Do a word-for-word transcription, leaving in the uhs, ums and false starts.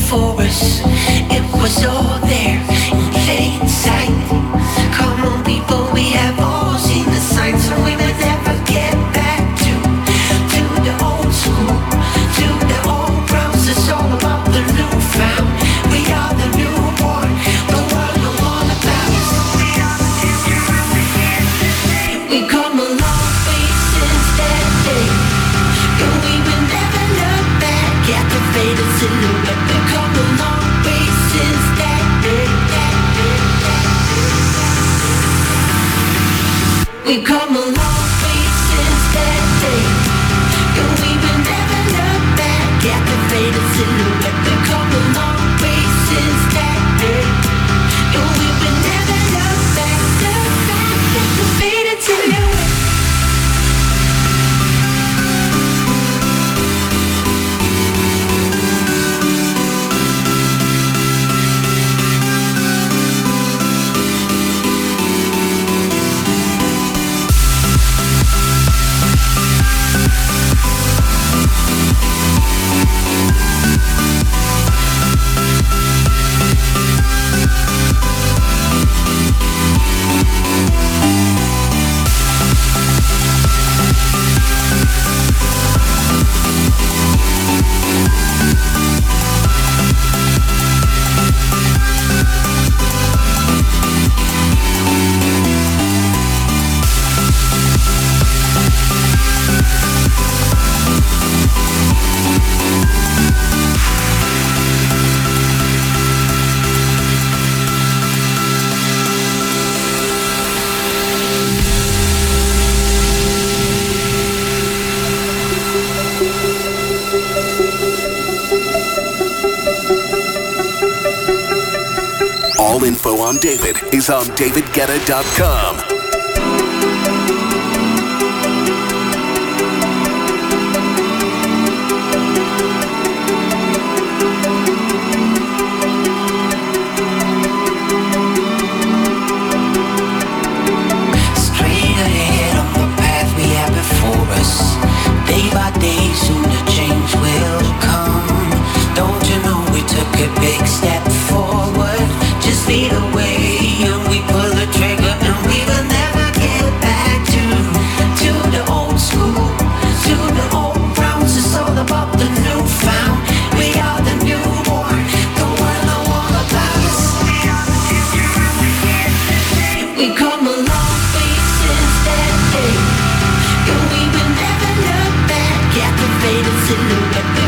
before us. It was all there in plain sight. Come on, people, we have all seen the signs, so we will never get back to to the old school, to the old grounds. It's all about the new found. We are the newborn. The world no more about us. We come a long way since that day, and we will never look back at the faded silhouette. We come a long way since that day. We come a long way since that day, and we will never look back at the faded silhouette. We come a long way since that day, and we will never look back, look back at the faded silhouette. All info on David is on david guetta dot com. Straight ahead on the path we have before us. Day by day, soon the change will come. Don't you know we took a big step forward? Just lead the way and we pull the trigger, and we will never get back to to the old school, to the old grounds. It's all about the new found. We are the newborn. The world know all about us. We come a long way since that day, and we will never look back at the faded silhouette.